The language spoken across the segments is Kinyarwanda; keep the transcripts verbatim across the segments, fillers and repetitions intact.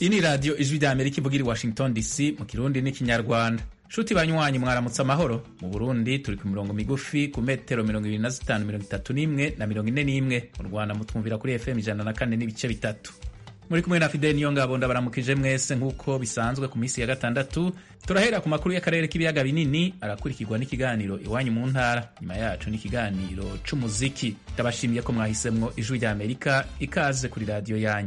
Iyi ni radio Ijwi ry'Amerika ivugira i Washington D C mu Kirundi n'ikinyarwanda. Shuti banywanyi mwaramutse amahoro. Mu Burundi turi ku mirongo migufi ku metero mirongo ibiri na zitanu, mirongo itatu n'imwe na mirongo ine n'imwe. Mu Rwanda mutwumvira kuri F M ijana na kane n'ibice bitatu. Muri kumwe na Fidel Niyongabo ndabaramukije mwese nk'uko bisanzwe ku minsi ya gatandatu. Turahera ku makuru y'akarere k'ibiyaga binini arakurikirwa n'ikiganiro iwanyu mu ntara. Nyuma yacu n'ikiganiro c'umuziki. Ndabashimiye ko mwahisemwo Ijwi ry'Amerika, ikaze kuri radio yanyu.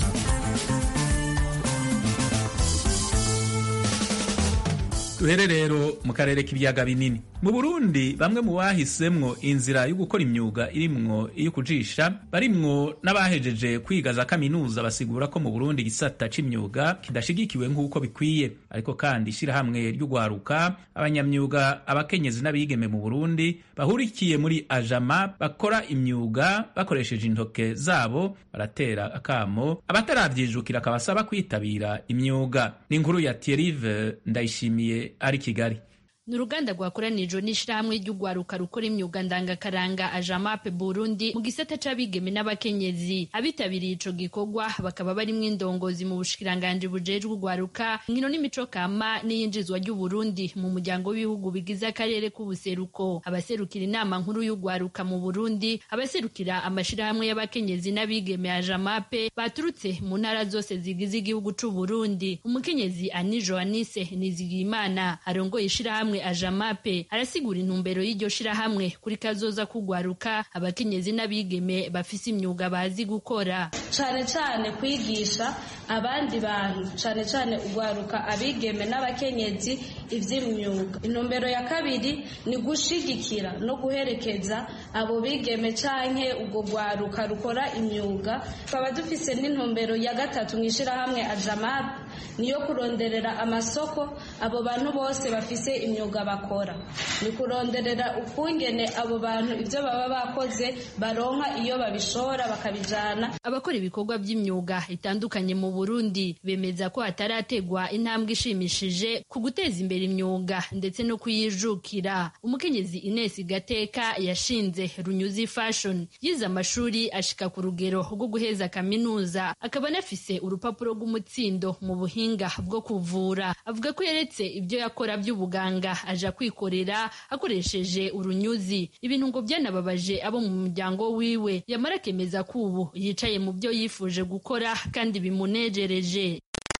Duhere rero mu karere k'ibiyaga binini. Mu Burundi bamwe mu bahisemwo inzira yo gukora imyuga irimwo iyo kujisha barimwo n'abahejeje kwiga za kaminuza basigura ko mu Burundi gisata c'imyuga kidashigikiwe nk'uko bikwiye, ariko kandi ishirahamwe ry'ugwaruka abanyamyuga abakenyezi n'abigeme mu Burundi bahurikiye muri Ajama bakora imyuga bakoresheje intoke zabo baratera akamo abataravyijukira akabasaba kwitabira imyuga. Ni inkuru ya Thierry Ndayishimiye ari Kigali. Ni uruganda rwakoranijwe n'ishirahamwe ry'ugwaruka rukora imyuga ndangakaranga Ajamape Burundi mu gisata c'abigeme n'abakenyezi. Abitabiriye ico gikorwa bakaba barimwo indongozi mu bushikiranganje bujejwe ugwaruka, nkino n'imico kama n'iyinjizwa ry'u Burundi mu muryango w'ibihugu bigize akarere k'ubuseruko, abaserukira inama nkuru y'ugwaruka mu Burundi, abaserukira amashirahamwe y'abakenyezi n'abigeme Ajamape baturutse mu ntara zose zigize igihugu c'u Burundi. Umukenyezi Ani Joanise Nizigimana arongoye ishirahamwe Ajamape arasigura intumbero y'iryo shirahamwe kuri kazoza kugwaruka abakenyezi n'abigeme bafise imyuga bazi gukora, cane cane kwigisha abandi bantu, cane cane ugwaruka abigeme n'abakenyezi ivy'imyuga. Intumbero ya kabiri ni gushigikira no guherekeza abo bigeme canke ubwo gwaruka rukora imyuga. Twaba dufise n'intumbero ya gatatu mw'ishirahamwe Ajamape niyo kuronderera amasoko abo bantu bose bafise imyuga bakora, ni kuronderera ukungene abo bantu ivyo baba bakoze baronka iyo babishora bakabijana. Abakora ibikorwa by'imyuga itandukanye mu Burundi bemeza ko hatarategwa intambwe ishimishije ku guteza imbere imyuga ndetse no kuyijukira. Umukenyezi Ines Gateka yashinze Runyuzi Fashion, yize amashuri ashika ku rugero rwo guheza kaminuza, akaba anafise urupapuro rw'umutsindo mu buhinga bwo kuvura. Avuga ko yeretse ibyo yakora by'ubuganga aja kwikorera akoresheje urunyuzi, ibintu ngo byanababaje abo mu muryango wiwe. Yamara kemeza ko ubu yicaye mu byo yifuje gukora kandi bimunejereje.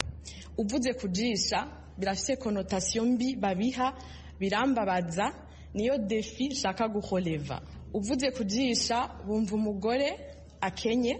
Uvuze kujisha birafise connotation mbi babiha, birambabaza, niyo defi shaka guholeva. Uvuze kujisha bumva umugore akenye,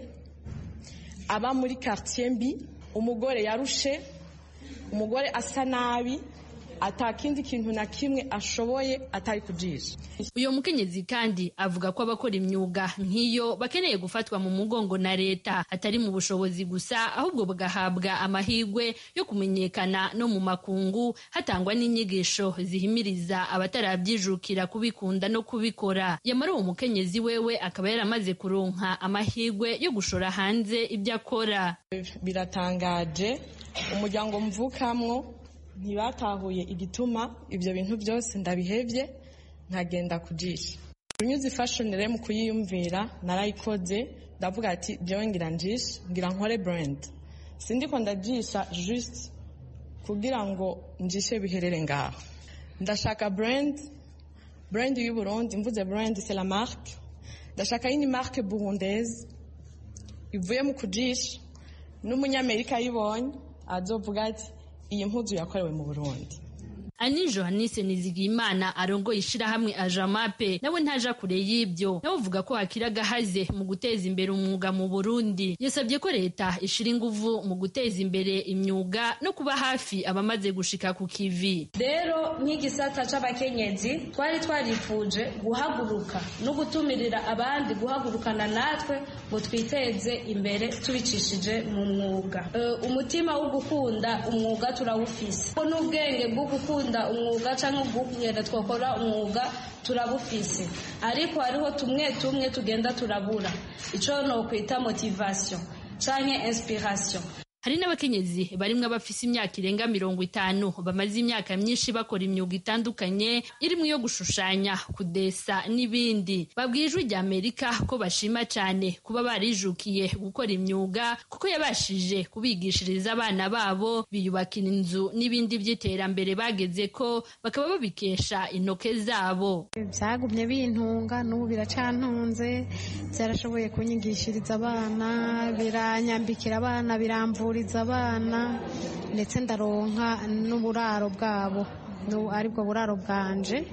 aba muri quartier mbi, umugore yarushe, umugore asa nabi, atakindi kintu na kimwe ashoboye atari kujisha. Uyo mukenyezi kandi avuga ko abakora imyuga nk'iyo bakeneye gufatwa mu mugongo na leta, atari mu bushobozi gusa ahubwo bagahabwa amahirwe yo kumenyekana no mu makungu, hatangwa n'inyigisho zihimiriza abatarabyijukira kubikunda no kubikora. Yamara uwo mukenyezi wewe akaba yaramaze kuronka amahirwe yo gushora hanze ibyo akora. Biratangaje, umuryango mvukamwo ntibatahuye igituma ibyo bintu byose ndabihevye nkagenda kujisha. Runyuzi Fashion rero mu kuyiyumvira narayikoze, ndavuga ati jewe ngira njisha, ngira nkore brand. Sindiko ndajisha just kugira ngo njishe biherere ngaho. Ndashaka brand, brand y'u Burundi. Mvuze brand c'est la marque. Ndashaka ini marque burundaise ivuye mu kujisha, n'umunyamerika yibonye azovuga ati iyi mpuzu yakorewe mu Burundi. Ani Johanise Nizigimana arongoye ishirahamwe Ajamape nawe ntaja kure y'ibyo, nawe uvuga ko hakira gahaze mu guteza imbere umwuga mu Burundi. Yasabye ko leta ishira inguvu mu guteza imbere imyuga no kuba hafi abamaze gushika ku kivi. Rero nk'igisata c'abakenyezi twari twarifuje guhaguruka no gutumirira abandi guhagurukana natwe ngo twiteze imbere tubicishije mu mwuga. Uh, umutima wo gukunda umwuga turawufise, n'ubwenge bwo gukunda umwuga canke gukugenda twakora umwuga turabufise, ariko hariho tumwe tumwe tugenda turabura ico no kwita motivation canke inspiration. hari n'abakenyezi barimwe abafise imyaka irenga mirongo itanu bamaze imyaka myinshi bakora imyuga itandukanye irimo iyo gushushanya, kudesa n'ibindi. Babwiye Ijwi rya Amerika ko bashima cyane kuba barijukiye gukora imyuga kuko yabashije kubigishiriza abana babo, biyubakira inzu n'ibindi by'iterambere bageze ko bakaba babikesha intoke zabo. Byagumye bintunga n'ubu biracantunze, byarashoboye kunyigishiriza abana, biranyambikira abana, biramvuriza abana, ndetse ndaronka n'uburaro bwabo, aribwo buraro bwanje.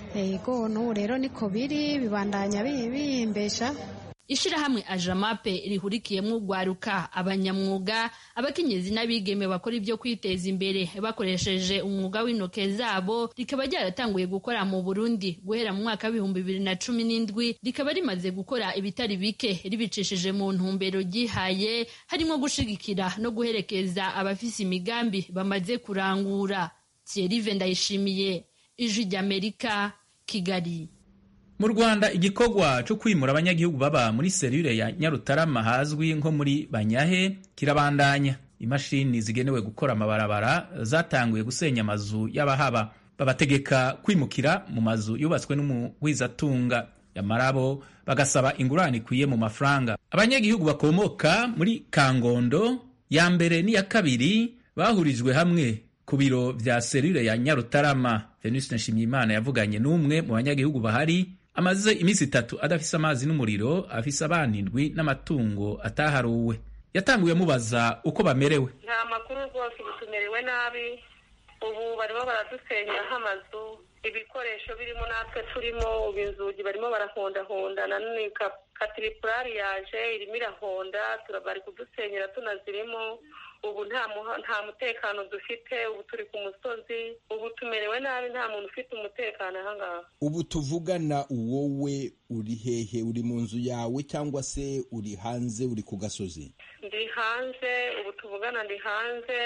Yego n'ubu rero niko biri, bibandanya bihimbesha. Ishirahamwe Ajamape rihurikiyemo ugwaruka, abanyamwuga, abakenyezi n'abigeme bakora ibyo kwiteza imbere bakoresheje umwuga w'intoke zabo, rikaba ryaratanguye gukora mu Burundi guhera mu mwaka w'ibihumbi bibiri na cumi n'indwi, rikaba rimaze gukora ibitari bike ribicishije mu ntumbero gihaye, harimo gushigikira no guherekeza abafise imigambi bamaze kurangura. Thierry Vendayishimiye, Ijwi ry'Amerika, Kigali. Mu Rwanda igikorwa cyo kwimura abanyagihugu baba muri serire ya Nyarutarama hazwi nko muri Banyahe kirabandanya. Imashini zigenewe gukora amabarabara zatanguye gusenya amazu y'abahaba, babategeka kwimukira mu mazu yubatswe n'umuhwizatunga. Yamarabo bagasaba ingurane ikwiye mu mafaranga. Abanyagihugu bakomoka muri Kangondo ya mbere n'iya kabiri bahurijwe hamwe ku biro vya serire ya Nyarutarama. Venus Nshimiyimana yavuganye n'umwe mu banyagihugu bahari amaze iminsi itatu adafise amazi n'umuriro, afise abana indwi n'amatungo ataharuwe. Yatanguye mubaza uko bamerewe. Nta makuru rwose, butumerewe nabi, ubu barimo baradusenya nk'amazu, ibikoresho birimo natwe turimo, ubu inzugi barimo barahondahonda, nanone katiripurari yaje irimo irahonda, turabari kudusenyera tunazirimo. Ubu nta nta mutekano dufite, ubu turi ku musozi, ubu tumerewe nabi, nta muntu ufite umutekano aha ngaha. Ubu tuvugana wowe uri hehe? Uri mu nzu yawe cyangwa se uri hanze, uri ku gasozi? Ndi hanze, ubu tuvugana ndi hanze,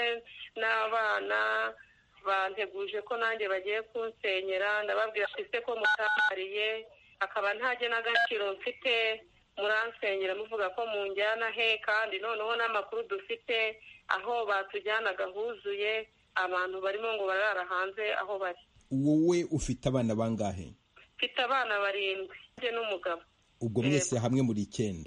n'abana banteguje ko nanjye bagiye kunsenyera, ndababwira ise ko mutahariye, akaba ntaje n'agaciro mfite, muransenyera muvuga ko munjyana he, kandi noneho n'amakuru dufite aho batujyanaga huzuye abantu barimo ngo barara hanze aho bari. Wowe ufite abana bangahe? Mfite abana barindwi nje n'umugabo. Ubwo mwese hamwe muri icyenda?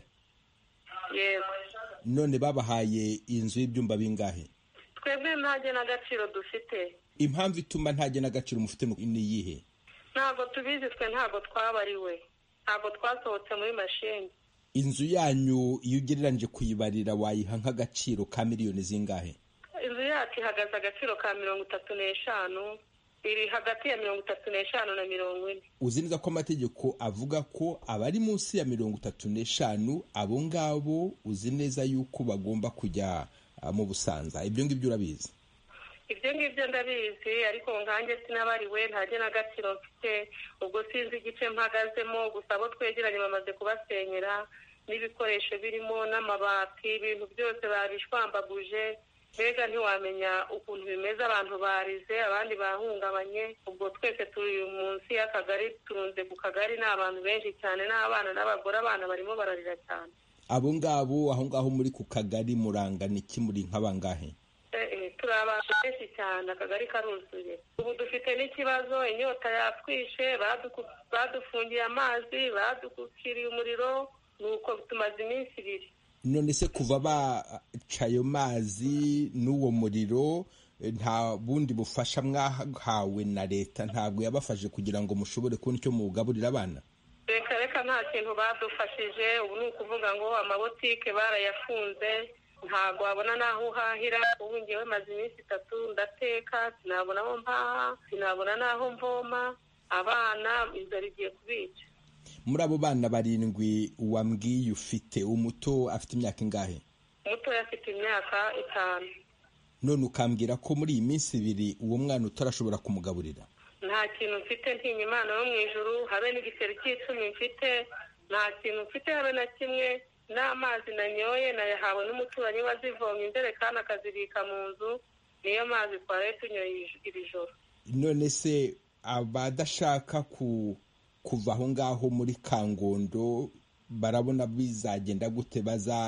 Yego. None babahaye inzu y'ibyumba bingahe? Twebwe ntaje n'agaciro dufite. Impamvu ituma ntaje n'agaciro mufite ni iyihe? Ntabwo tubizi, twe ntabwo twabariwe, ntabwo twasohotse muri mashini. Inzu yanyu iyo ugereranyije kuyibarira wayiha nk'agaciro ka miliyoni zingahe? Inzu yacu ihagaze agaciro ka mirongo itatu n'eshanu, iri hagati ya mirongo itatu n'eshanu na mirongo ine. Uzi neza ko amategeko avuga ko abari munsi ya mirongo itatu n'eshanu abo ngabo uzi neza yuko bagomba kujya mu Busanza? Ibyo ngibyo urabizi? Ibyo ngibyo ndabizi, ariko nkanjye sinabariwe, ntaje n'agaciro mfite, ubwo sinzi igice mpagazemo, gusa abo twegeranye bamaze kubasenyera n'ibikoresho birimo n'amabati, ibintu byose babishwambaguje, mbega ntiwamenya ukuntu bimeze, abantu barize, abandi bahungabanye. Ubwo twese turi munsi y'akagari, turunze ku kagari, ni abantu benshi cyane, n'abana n'abagore, abana barimo bararira cyane. Abo ngabo aho ngaho muri ku kagari murangana iki, muri nk'abangahe? Turi abantu benshi cyane, akagari karuzuye. Ubu dufite n'ikibazo, inyota yatwishe, badufungiye amazi, badukukiriye umuriro, nuko tumaze iminsi ibiri. None se kuva baca ayo mazi n'uwo muriro nta bundi bufasha mwahawe na leta? Ntabwo yabafashe kugira ngo mushobore kubona icyo mugaburira abana? Reka reka nta kintu badufashije. Ubu ni ukuvuga ngo amabotike barayafunze, ntabwo wabona n'aho uhahira. Ubu ngewe maze iminsi itatu ndateka, sinabona aho mpaha, sinabona n'aho mvoma, abana inzara igiye kubica. Muri abo bana barindwi wambwiye ufite, umuto afite imyaka ingahe? Umuto afite imyaka itanu. None ukambwira ko muri iyi minsi ibiri uwo mwana utarashobora kumugaburira? Nta kintu mfite, ntinya Imana yo mu ijuru, habe n'igiseri cy'icumi mfite, nta kintu mfite habe na kimwe. N'amazi nanyoye nayahawe n'umuturanyi wazivomye injerekani akazibika mu nzu, niyo mazi twaraye tunyoye iri joro. None se abadashaka ku kuva aho ngaho muri Kangondo barabona bizagenda gute? baza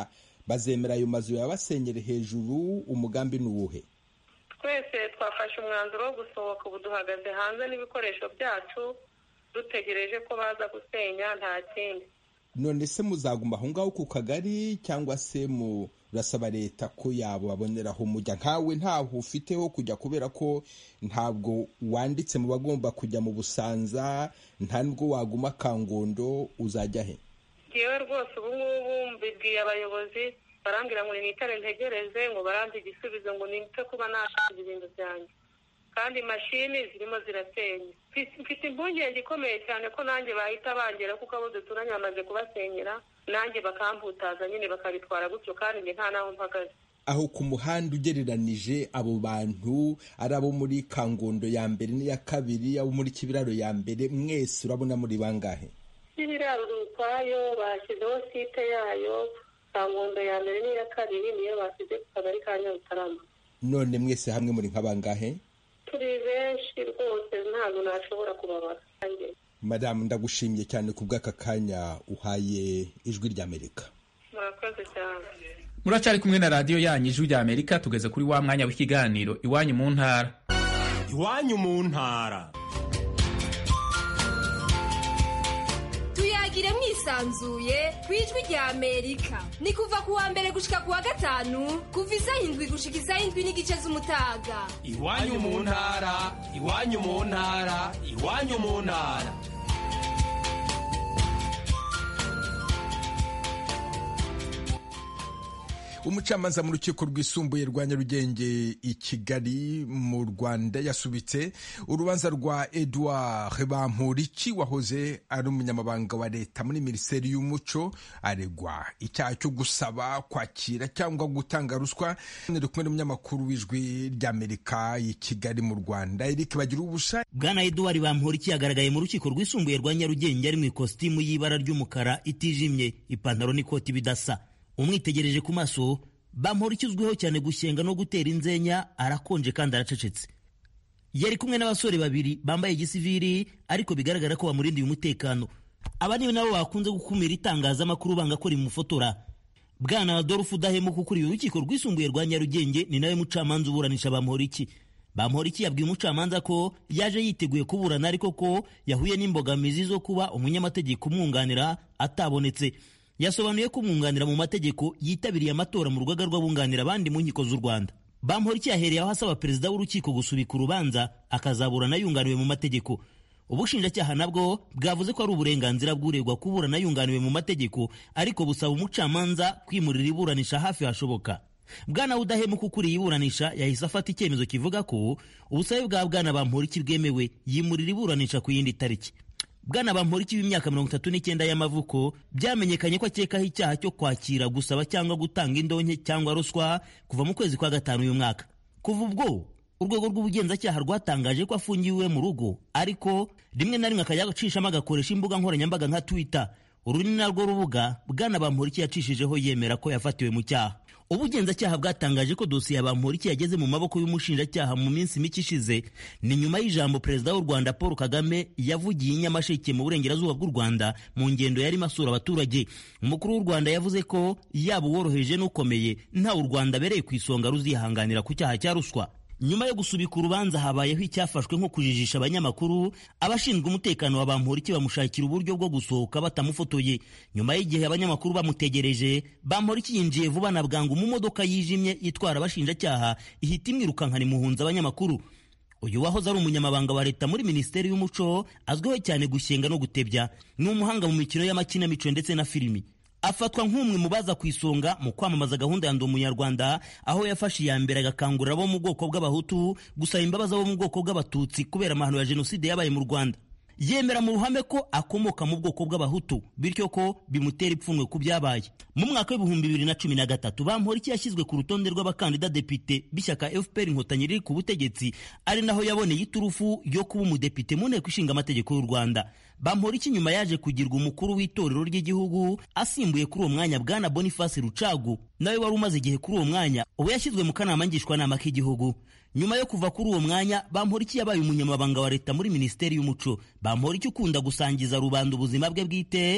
bazemera ayo mazu yabasenyere hejuru, umugambi ni uwuhe? twese twafashe umwanzuro wo gusohoka, ubu duhagaze hanze n'ibikoresho byacu dutegereje ko baza gusenya, nta kindi. None se muzaguma aho ngaho ku kagari cyangwa se murasaba leta ko yabo baboneraho mujya? Nkawe ntaho ufiteho kujya kubera ko ntabwo wanditse mu bagomba kujya mu Busanza, nta nubwo waguma Kangondo, uzajya he? Yewe rwose ubu ngubu mbibwiye abayobozi, barambwira ngo nitare ntegereze, ngo barambe igisubizo, ngo nite kuba nashaje ibintu byanjye, kandi mashini zirimo zirasenya. Mfite impungenge ikomeye cyane ko nanjye bahita bangera, kuko abo duturanye bamaze kubasenyera, nanjye bakamputaza nyine bakabitwara gutyo, kandi njye nta naho mpagaze. Aho ku muhanda ugereranije abo bantu ari abo muri Kangondo ya mbere n'iya kabiri, abo muri Kibiraro ya mbere, mwese urabona muri bangahe? Kibiraro ukwayo bashyizeho site yayo, Kangondo ya mbere n'iya kabiri niyo bashyize ku kagari ka Nyarutarama. None mwese hamwe muri nk'abangahe? Turi benshi rwose, ntabwo nashobora kubabara. Madamu, ndagushimiye cyane ku bw'aka kanya uhaye Ijwi ry'Amerika. Murakoze cyane. Muracari kumwe na radio yanyu Ijwi ry'Amerika, tugeze kuri wa mwanya w'ikiganiro Iwanyu mu ntara. Iwanyu mu ntara. Tuyagire mwisanzuye kwijwi rya Amerika. Ni kuva ku wa mbere gushika ku wa gatanu, kuva isaha indwi gushika isaha indwi n'igice z'umutaga. Iwanyu mu ntara, iwanyu mu ntara, iwanyu mu ntara. Umucamanza mu rukiko rwisumbuye rwa Nyarugenge i Kigali mu Rwanda yasubitse urubanza rwa Edouard Bamporiki wahoze ari umunyamabanga wa leta muri Minisiteri y'Umuco, aregwa icyaha cyo gusaba, kwakira cyangwa gutanga ruswa. Ndi kumwe n'umunyamakuru w'Ijwi ry'Amerika i Kigali mu Rwanda, Eric Bagiruwubusa. Bwana Edouard Bamporiki yagaragaye mu rukiko rwisumbuye rwa Nyarugenge ari mu ikositimu y'ibara ry'umukara itijimye, ipantaro n'ikoti bidasa. Umwitegereje ku maso, Bamporiki uzwiho cyane gushyenga no gutera inzenya, arakonje kandi aracecetse. Yari kumwe n'abasore babiri bambaye igisivili, ariko bigaragara ko bamurindiye umutekano. Aba niyo nabo bakunze gukumira itangazamakuru banga ko rimufotora. Bwana Adolphe Udahemuka ukuriye urukiko rwisumbuye rwa Nyarugenge ni nawe mucamanza uburanisha Bamporiki. Bamporiki yabwiye umucamanza ko yaje yiteguye kuburana, ariko ko yahuye n'imbogamizi zo kuba umunyamategeko umwunganira atabonetse. Yasobanuye ko umwunganira mu mategeko yitabiriye amatora mu rugaga rw'abunganira abandi mu nkiko z'u Rwanda. Bamporiki yahereye aho asaba perezida w'urukiko gusubika urubanza akazaburana yunganiwe mu mategeko. Ubushinjacyaha nabwo bwavuze ko ari uburenganzira bw'uregwa kuburana yunganiwe mu mategeko, ariko busaba umucamanza kwimurira iburanisha hafi hashoboka. Bwana Udahemuka ukuriye iburanisha yahise afata icyemezo kivuga ko ubusabe bwa Bwana Bamporiki bwemewe, yimurira iburanisha ku yindi tariki. Bwana Bamporiki w'imyaka mirongo itatu n'icyenda y'amavuko byamenyekanye ko akekaho icyaha cyo kwakira, gusaba cyangwa gutanga indonke cyangwa ruswa kuva mu kwezi kwa gatanu uyu mwaka. Kuva ubwo urwego rw'ubugenzacyaha rwatangaje ko afungiwe mu rugo, ariko rimwe na rimwe akajya gucishamo agakoresha imbuga nkoranyambaga nka Twitter. Uru ni narwo rubuga Bwana Bamporiki yacishijeho yemera ko yafatiwe mu cyaha. Ubugenzacyaha bwatangaje ko dosiye ya Bamporiki yageze mu maboko y'umushinjacyaha mu minsi mike ishize, ni nyuma y'ijambo perezida w'u Rwanda Paul Kagame yavugiye i Nyamasheke mu burengerazuba bw'u Rwanda mu ngendo yari masura abaturage. Umukuru w'u Rwanda yavuze ko yaba uworoheje n'ukomeye nta u Rwanda bereye ku isonga ruzihanganira ku cyaha cya ruswa. Nyuma yo gusubika urubanza habayeho icyafashwe nko kujijisha abanyamakuru. Abashinzwe umutekano wa Bamporiki bamushakira uburyo bwo gusohoka batamufotoye. Nyuma y'igihe abanyamakuru bamutegereje, Bamporiki yinjiye vuba na bwangu mu modoka yijimye itwara abashinjacyaha, ihita imwirukankana imuhunza abanyamakuru. Uyu wahoze ari umunyamabanga wa leta muri Minisiteri y'Umuco, azwiho cyane gushyenga no gutebya, ni umuhanga mu mikino y'amakinamico ndetse na filimi. Afatwa nk'umwe mu baza ku isonga mu kwamamaza gahunda ya Ndi Umunyarwanda, aho yafashe iya mbere agakangurira abo mu bwoko bw'abahutu gusaba imbabazi abo mu bwoko bw'abatutsi kubera amahano ya jenoside yabaye mu Rwanda. Yemera mu ruhame ko akomoka mu bwoko bw'abahutu, bityo ko bimutera ipfunwe ku byabaye. Mu mwaka w'ibihumbi bibiri na cumi na gatatu Bamporiki yashyizwe ku rutonde rw'abakandida depite b'ishyaka F P R Inkotanyi riri ku butegetsi, ari naho yaboneye iturufu yo kuba umudepite mu nteko ishinga amategeko y'u Rwanda. Bamporiki nyuma yaje kugirwa umukuru w'itorero ry'igihugu, asimbuye kuri uwo mwanya Bwana Boniface Rucagu, nawe wari umaze igihe kuri uwo mwanya, ubu yashyizwe mu kanama ngishwanama k'igihugu. Nyuma yo kuva kuri uwo mwanya, Bamporiki yabaye umunyamabanga wa leta muri Minisiteri y'Umuco. Bamporiki ukunda gusangiza rubanda ubuzima bwe bwite,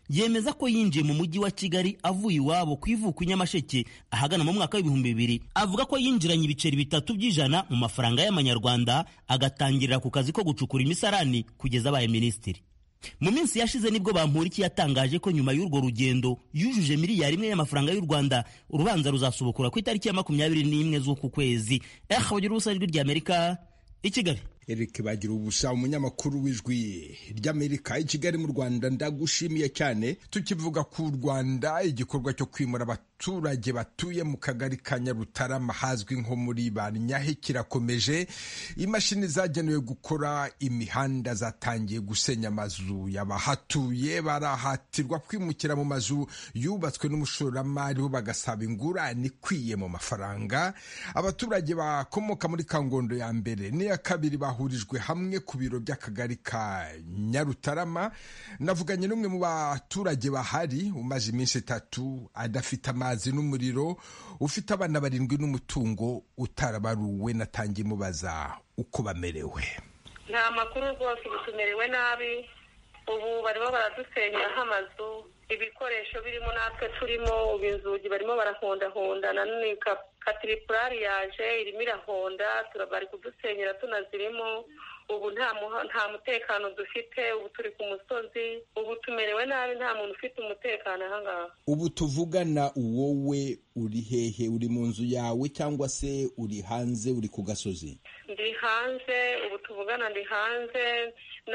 yemeza ko yinjiye mu mujyi wa Kigali avuye iwabo ku ivuko i Nyamasheke ahagana mu mwaka w'ibihumbi bibiri. Avuga ko yinjiranye ibiceri bitatu by'ijana mu mafaranga y'amanyarwanda agatangirira ku kazi ko gucukura imisarani kugeza abaye minisitiri. Mu minsi yashize nibwo Bamporiki yatangaje ko nyuma y'urwo rugendo yujuje miliyari imwe y'amafaranga y'u Rwanda. Urubanza ruzasubukura ku itariki ya makumyabiri n'imwe z'uku kwezi. Eh, bagira ubusa ijwi ry'Amerika i Kigali. Eric bagira ubusa, umunyamakuru w'ijwi ry'Amerika i Kigali mu Rwanda, ndagushimiye cyane. Tukivuga ku Rwanda, igikorwa cyo kwimura abaturage batuye mu kagari ka Nyarutarama hazwi nko muri Banyahe kirakomeje. Imashini zagenewe gukora imihanda zatangiye gusenya amazu y'abahatuye, barahatirwa kwimukira mu mazu yubatswe n'umushoramari bo bagasaba ingurane ikwiye mu mafaranga. Abaturage bakomoka muri Kangondo ya mbere n'iya kabiri bahurijwe hamwe ku biro by'akagari ka Nyarutarama. Navuganye n'umwe mu baturage bahari umaze iminsi itatu adafite amazi n'umuriro, ufite abana barindwi n'umutungo utarabaruwe. Natangiye mubaza uko bamerewe. Nta makuru rwose, tumerewe nabi. Ubu barimo baradusenyera amazu, ibikoresho birimo natwe turimo, ubu inzugi barimo barahondahonda, nanone katiripurari yaje irimo irahonda, turabari kudusenyera tunazirimo. Ubu nta nta mutekano dufite, ubu turi ku musozi, ubu tumerewe nabi, nta muntu ufite umutekano aha ngaha. Ubu tuvugana wowe uri hehe? Uri mu nzu yawe cyangwa se uri hanze, uri ku gasozi? Ndi hanze, ubu tuvugana ndi hanze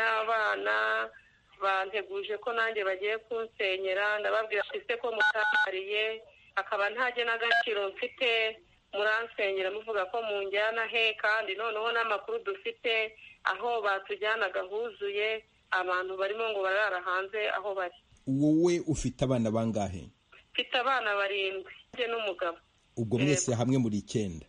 n'abana banteguje ko nanjye bagiye kunsenyera. Ndababwira ise ko mutamariye, akaba ntaje n'agaciro mfite, muransenyera muvuga ko munjyana he, kandi noneho n'amakuru dufite aho batujyanaga huzuye abantu barimo ngo barara hanze aho bari. Wowe ufite abana bangahe? Mfite abana barindwi nje n'umugabo. Ubwo mwese hamwe muri icyenda?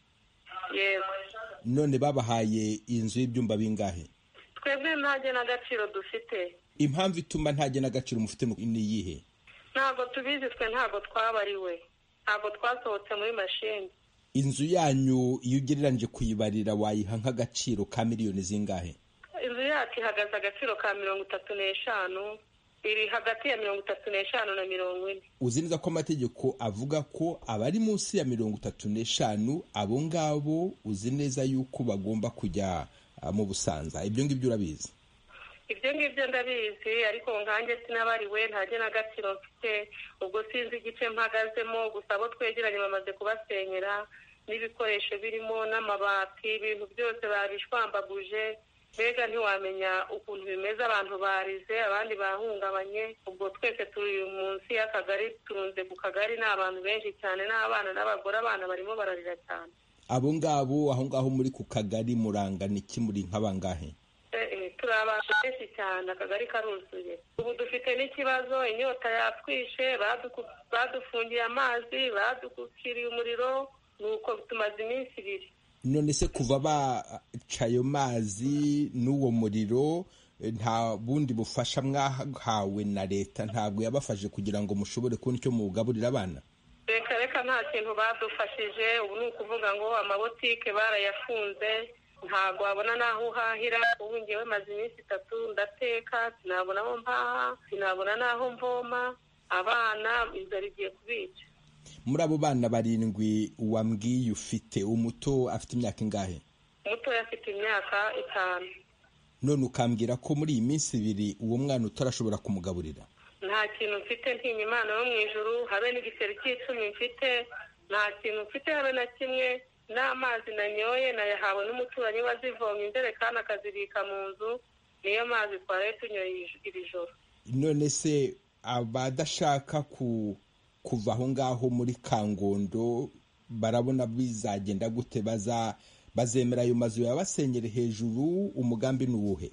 Yego. None babahaye inzu y'ibyumba bingahe? Twebwe ntaje n'agaciro dufite. Impamvu ituma ntaje n'agaciro mufite ni iyihe? Ntabwo tubizi, twe ntabwo twabariwe, ntabwo twasohotse muri mashini. Inzu yanyu iyo ugereranyije kuyibarira wayiha nk'agaciro ka miliyoni zingahe? Inzu yacu ihagaze agaciro ka mirongo itatu n'eshanu, iri hagati ya mirongo itatu n'eshanu na mirongo ine. Uzi neza ko amategeko avuga ko abari munsi ya mirongo itatu n'eshanu abo ngabo uzi neza yuko bagomba kujya mu Busanza? Ibyo ngibyo urabizi? Ibyo ngibyo ndabizi, ariko nkanjye sinabariwe, ntaje n'agaciro mfite. Ubwo sinzi igice mpagazemo, gusa abo twegeranye bamaze kubasenyera n'ibikoresho birimo n'amabati, ibintu byose babishwambaguje. Mbega ntiwamenya ukuntu bimeze, abantu barize, abandi bahungabanye. Ubwo twese turi munsi y'akagari, turunze ku kagari, n'abantu benshi cyane, n'abana n'abagore. Abana barimo bararira cyane. Abo ngabo aho ngaho muri ku kagari murangana iki? Muri nk'abangahe? Turi abantu benshi cyane, akagari karuzuye. Ubu dufite n'ikibazo, inyota yatwishe, badufungiye amazi, badukukiriye umuriro, nuko tumaze iminsi ibiri. None se kuva baca ayo mazi n'uwo muriro nta bundi bufasha mwahawe na leta? Ntabwo yabafashe kugira ngo mushobore kubona icyo mugaburira abana? Reka reka nta kintu badufashije. Ubu ni ukuvuga ngo amabotike barayafunze, ntabwo wabona n'aho uhahira. Ubu ngewe maze iminsi itatu ndateka, sinabona aho mpaha, sinabona n'aho mvoma. Abana inzara igiye kubica. Muri abo bana barindwi wambwiye ufite, umuto afite imyaka ingahe? Umuto afite imyaka itanu. None ukambwira ko muri iyi minsi ibiri uwo mwana utarashobora kumugaburira? Nta kintu mfite, ntinya Imana yo mu ijuru, habe n'igiseri cy'icumi mfite, nta kintu mfite habe na kimwe. N'amazi nanyoye nayahawe n'umuturanyi wazivomye injerekani akazibika mu nzu, niyo mazi twaraye tunyoye iri joro. none se abadashaka ku kuva aho ngaho muri Kangondo barabona bizagenda gute? baza bazemera ayo mazu yabasenyere hejuru? Umugambi nuwuhe?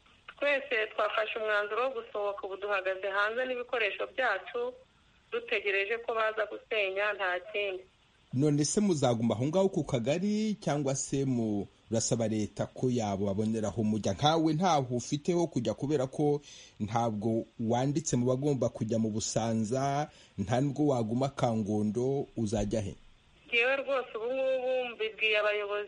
Twese twafashe umwanzuro wo gusohoka, ubu duhagaze hanze n'ibikoresho byacu dutegereje ko baza gusenya, nta kindi. None se muzaguma aho ngaho ku kagari cyangwa se murasaba leta ko yabo baboneraho mujya? Nkawe ntaho ufiteho kujya kubera ko ntabwo wanditse mu bagomba kujya mu Busanza, nta nubwo waguma Kangondo, uzajya he? Yewe rwose ubu ngubu mbibwiye abayobozi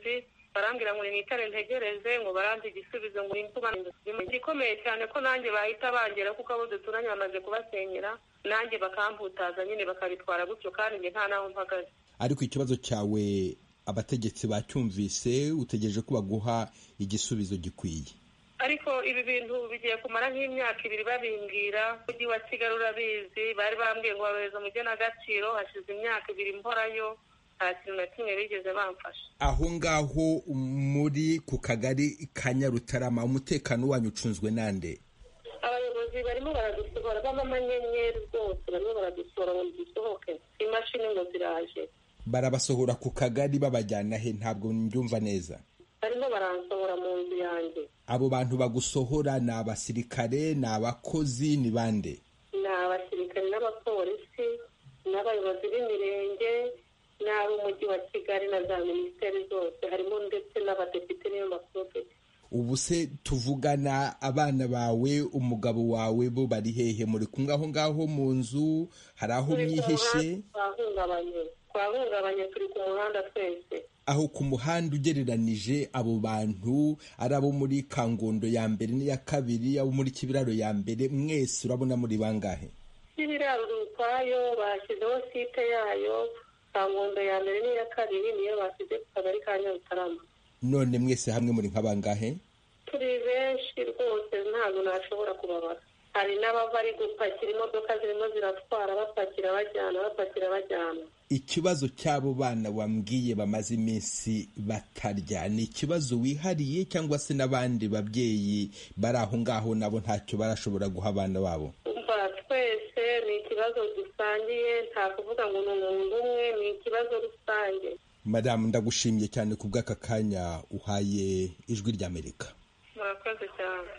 barambwira ngo nitare ntegereze ngo baranze igisubizo ngo imvuga igikomeye cyane ko nanjye bahita bangera kuko abo duturanye bamaze kubasenyera nanjye bakamputaza nyine bakabitwara gutyo kandi njye nta naho mpagaze. Ariko ikibazo cyawe abategetsi bacyumvise, utegereje ko baguha igisubizo gikwiye. Ariko ibi bintu bigiye kumara nk'imyaka ibiri babimbwira, Umujyi wa Kigali urabizi, bari bambwiye ngo barohereza umugenagaciro, hashize imyaka ibiri mporayo, nta kintu na kimwe bigeze bamfasha. Aho ngaho muri ku kagari ka Nyarutarama umutekano wanyu ucunzwe nande? Abayobozi barimo baradusohora b'amanyenyeri rwose, barimo baradusohora ngo dusohoke, imashini ngo ziraje. Barabasohora ku kagari babajyana he? Ntabwo mbyumva neza. Barimo baransohora mu nzu yanjye. Abo bantu bagusohora ni abasirikare, ni abakozi, ni bande? Ni abasirikare n'abapolisi n'abayobozi b'imirenge n'ab'umujyi wa Kigali na za minisiteri zose, harimo ndetse n'abadepite n'iyo maprofeti. Ubu se tuvugana abana bawe, umugabo wawe bo bari hehe? Muri kumwe aho ngaho mu nzu? Hari aho mwihishe? Twahungabanye, twahungabanye turi ku muhanda twese. Aho ku muhanda ugereranije abo bantu ari abo muri Kangondo ya mbere n'iya kabiri, abo muri Kibiraro ya mbere, mwese urabona muri bangahe? Kibiraro ukwayo bashyizeho site yayo, Kangondo ya mbere n'iya kabiri niyo bashyize ku kagari ka Nyarutarama. None mwese hamwe muri nk'abangahe? Turi benshi rwose ntabwo nashobora kubabara. Hari n'abava ari gupakira, imodoka zirimo ziratwara bapakira bajyana bapakira bajyana. Ikibazo cy'abo bana wambwiye bamaze iminsi batarya ni ikibazo wihariye cyangwa se n'abandi babyeyi bari aho ngaho nabo ntacyo barashobora guha abana babo? Umva, twese ni ikibazo dusangiye, nta kuvuga ngo ni umuntu umwe, ni ikibazo rusange. Madamu, ndagushimiye cyane ku bw'aka kanya uhaye Ijwi ry'Amerika. Murakoze cyane.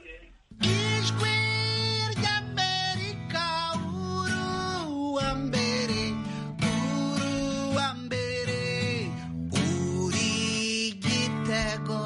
Ijwi ry'Amerika, uru wa mbere, uru wa mbere, uri Gitego.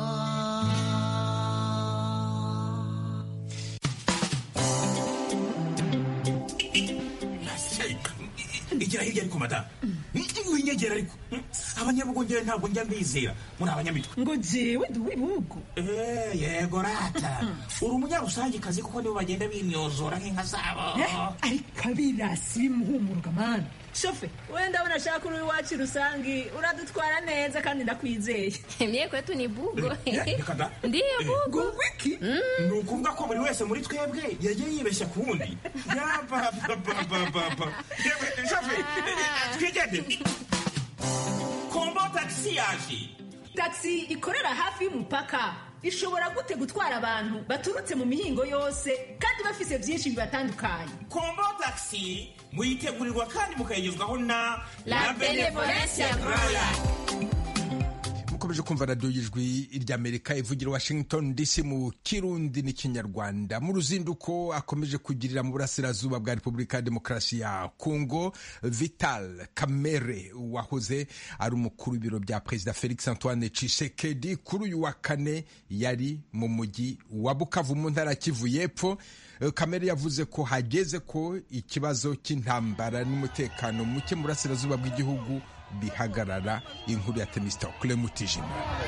Igira hirya ariko madamu, winyegera ariko abanyabugongera ntabwo njya mbizera, muri abanyamitwe. Ngo jewe ndi uw'ibihugu? Eh, yego rata, uri umunyarusangikazi kuko nibo bagenda bimyozora nk'inka zabo. Ariko abirasi bimuhumuruka mani. Shofe, wenda abona shaka uri iwacu rusangi, uradutwara neza kandi ndakwizeye. Mie kwetu ni bugo. Ndiyo bugo. Wiki? Ni ukuvuga ko buri wese muri twebwe yagiye yibeshya ku wundi. Yabababababa. Shofe, twigende. Kombo taxi yaje. Taxi ikorera hafi y'umupaka. Ishobora gute gutwara abantu baturutse mu mihingo yose kandi bafise byinshi bibatandukanye. Kombo taxi muyitegurirwa kandi mukayigezwaho na La Benevolencia Royal. Mukomeje kumva radio y'Ijwi ry'Amerika ivugira Washington D C mu Kirundi n'Ikinyarwanda. Mu ruzinduko akomeje kugirira mu burasirazuba bwa Repubulika ya Demokarasi ya Kongo, Vital Kamerhe wahoze ari umukuru w'ibiro bya Perezida Felix Antoine Tshisekedi kuri uyu wa kane yari mu mujyi wa Bukavu mu ntara Kivu y'Epfo. Kamerhe yavuze ko hageze ko ikibazo cy'intambara n'umutekano muke mu burasirazuba bw'igihugu bihagarara. Inkuru ya Temistokle Mutijima.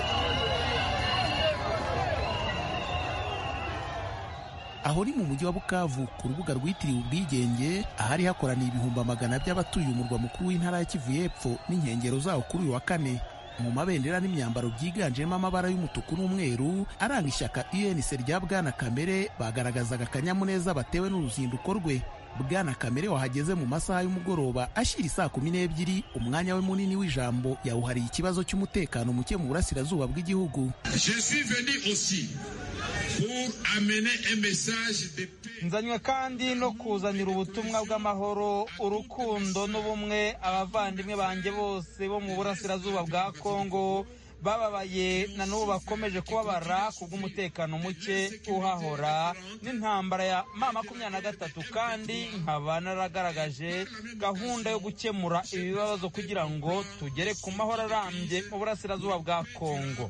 Aho ni mu mujyi wa Bukavu ku rubuga rwitiriwe ubwigenge, ahari hakoraniye ibihumbi amagana by'abatuye umurwa mukuru w'intara ya Kivu y'Epfo n'inkengero zawo kuri uyu wa kane. Mu mabendera n'imyambaro byiganjemo amabara y'umutuku n'umweru aranga ishyaka U N C rya Bwana Kamerhe bagaragazaga akanyamuneza batewe n'uruzinduko rwe. Bwana Kamerhe wahageze mu masaha y'umugoroba ashyira saa kumi n'ebyiri, umwanya we munini w'ijambo yawuhariye ikibazo cy'umutekano muke mu burasirazuba bw'igihugu. Nzanywe kandi no kuzanira ubutumwa bw'amahoro, urukundo n'ubumwe abavandimwe banjye bose bo mu burasirazuba bwa Kongo bababaye na n'ubu bakomeje kubabara kubw'umutekano muke uhahora n'intambara ya ma makumyabiri na gatatu, kandi nkaba naragaragaje gahunda yo gukemura ibibazo kugira ngo tugere ku mahoro arambye mu burasirazuba bwa Kongo.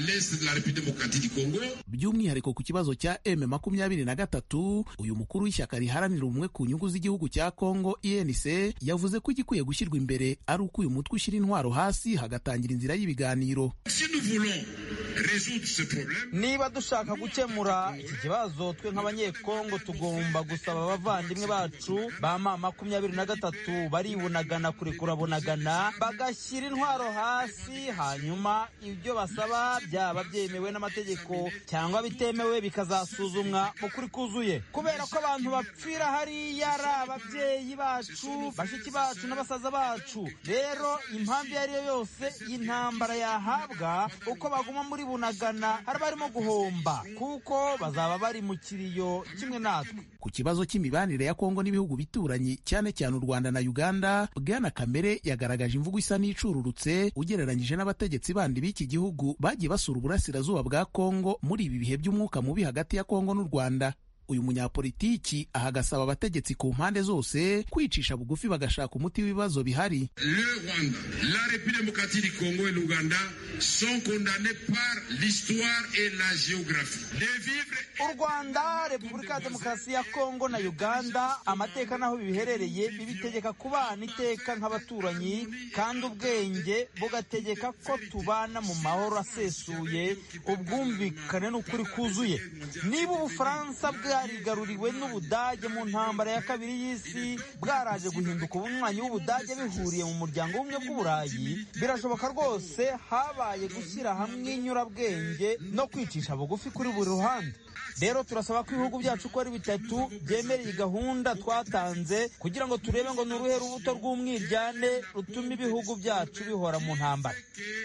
By'umwihariko ku kibazo cya M makumyabiri na gatatu, uyu mukuru w'ishyaka riharanira ubumwe ku nyungu z'igihugu cya Kongo U N C yavuze ko igikwiye gushyirwa imbere ari uko uyu mutwe ushyira intwaro hasi hagatangira inzira y'ibiganiro. niba dushaka gukemura iki kibazo twe nk'abanyekongo tugomba gusaba abavandimwe bacu ba ma makumyabiri na gatatu baribunagana kurekura bunagana bagashyira intwaro hasi, hanyuma ibyo basaba byaba byemewe n'amategeko cyangwa bitemewe bikazasuzumwa mu kuri kuzuye, kubera ko abantu bapfira hariya ari ababyeyi bacu, bashiki bacu n'abasaza bacu. Rero impamvu iyo ari yo yose y'intambara yahabwa uko baguma muri bunagana hari barimo guhomba, kuko bazaba bari mu kiriyo kimwe natwe. Ku kibazo cy'imibanire ya Kongo n'ibihugu bituranyi cyane cyane u Rwanda na Uganda, Bwana Kamere yagaragaje imvugo isa n'icururutse ugereranyije n'abategetsi bandi b'iki gihugu bagiye basura uburasirazuba bwa Kongo muri ibi bihe by'umwuka mubi hagati ya Kongo n'u Rwanda. Uyu munyapolitiki ahagasaba abategetsi ku mpande zose kwicisha bugufi bagashaka umuti w'ibibazo bihari. Le Rwanda, la République démocratique du Congo et l'Ouganda sont condamnés par l'histoire et la géographie. U Rwanda, Repubulika ya Demokarasi ya Kongo na Uganda, amateka naho biherereye bibitegeka kubana iteka nk'abaturanyi, kandi ubwenge bugategeka ko tubana mu mahoro asesuye, ubwumvikane n'ukuri kuzuye. Niba Ubufaransa bwarigaruriwe n'Ubudage mu ntambara ya kabiri y'isi, bwaraje guhinduka ubunywanyi w'Ubudage bihuriye mu muryango w'ubumwe bw'Uburayi, birashoboka rwose habaye gushyira hamwe inyurabwenge no kwicisha bugufi kuri buri ruhande. Rero turasaba ko ibihugu byacu uko ari bitatu byemereye gahunda twatanze kugira ngo turebe ngo ni uruhe rubuto rw'umwiryane rutuma ibihugu byacu bihora mu ntambara.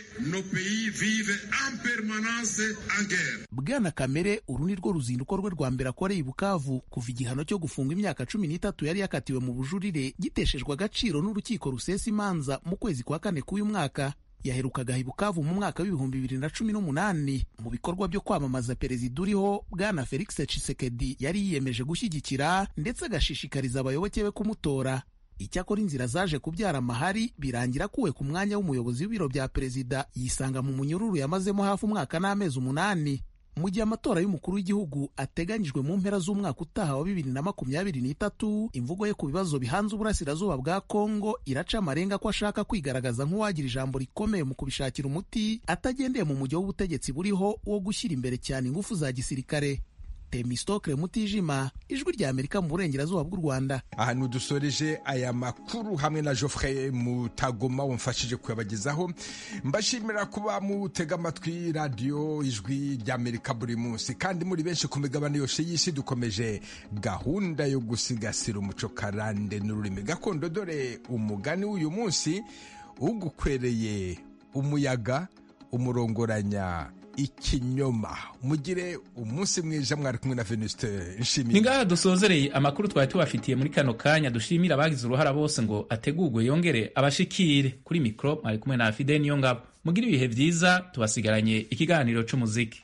Bwana Kamere, uru ni rwo ruzinduko rwe rwa mbere akoreye i Bukavu kuva igihano cyo gufunga imyaka cumi n'itatu yari yakatiwe mu bujurire giteshejwe agaciro n'urukiko rusesa imanza mu kwezi kwa kane k'uyu mwaka. Yaherukaga i Bukavu mu mwaka w'ibihumbi bibiri na cumi n'umunani mu bikorwa byo kwamamaza perezida uriho Bwana Felix Tshisekedi yari yiyemeje gushyigikira ndetse agashishikariza abayoboke be kumutora. Icyakora inzira zaje kubyara amahari, birangira akuwe ku mwanya w'umuyobozi w'ibiro bya perezida, yisanga mu munyururu yamazemo hafi umwaka n'amezi umunani. Mu gihe amatora y'umukuru w'igihugu ateganyijwe mu mpera z'umwaka utaha wa bibiri na makumyabiri n'itatu, imvugo ye ku bibazo bihanze uburasirazuba bwa Kongo iraca amarenga ko ashaka kwigaragaza nk'uwagira ijambo rikomeye mu kubishakira umuti, atagendeye mu mujyo w'ubutegetsi buriho wo gushyira imbere cyane ingufu za gisirikare. Temistokle Mutijima, Ijwi rya Amerika mu burengerazuba bw'u Rwanda. Ahantu dusoreje aya makuru hamwe na Geoffrey Mutagoma wamfashije kuyabagezaho. Mbashimira kuba mutega amatwi radio Ijwi rya Amerika buri munsi, kandi muri benshi ku migabane yose y'isi. Dukomeje gahunda yo gusigasira umuco karande n'ururimi gakondo. Dore umugani w'uyu munsi ugukwereye umuyaga umurongoranya ikinyoma. Mugire umunsi mwiza, mwari kumwe na Venuste Nshimiyimana. Ningaha dusozereye amakuru twari tubafitiye muri kano kanya. Dushimira abagize uruhara bose ngo ategurwe yongere abashikire. Kuri mikro mwari kumwe na Fide Niyongabo. Mugire ibihe byiza, tubasigaranye ikiganiro c'umuziki.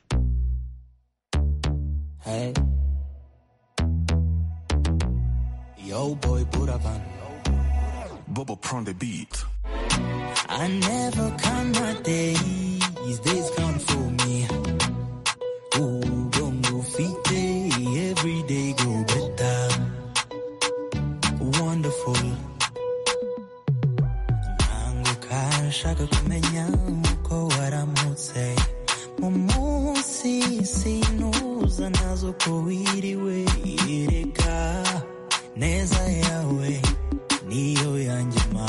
Hey. Yo boy Buravan Bobo prend the beat. I never count my days, these days count for me. Ooh, don't go feet day, every day go better. Wonderful. Nangu kashaka kumenya uko waramutse. Mumunsi sinuza nazo ko wiriwe. Ireka neza yawe niyo yanjye ma.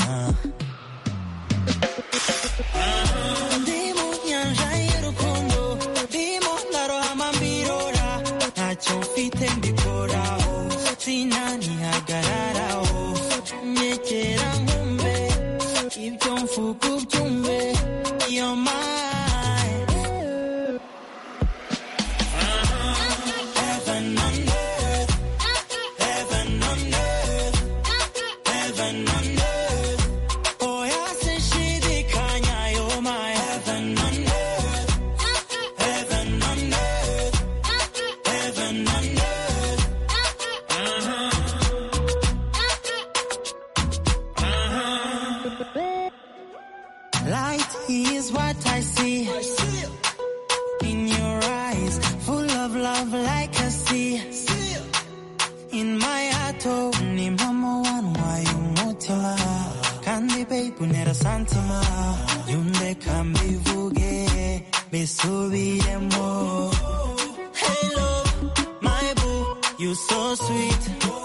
Ndimo nyanja y'urukundo, ndimo ndarohama mbirora, ntacyo mfite mbikoraho, sinanihagararaho, nyegera nkumve, ibyo mvuga ubyumve, you're mine. Heaven on earth, heaven on earth, heaven on earth. Light is what I see in your eyes, full of love like a sea. In my heart, oh, ni mama wanwa yumutima, kandi babe unera santima, yunde kambivuge. subiremo. Hey love, my boo, you so sweet.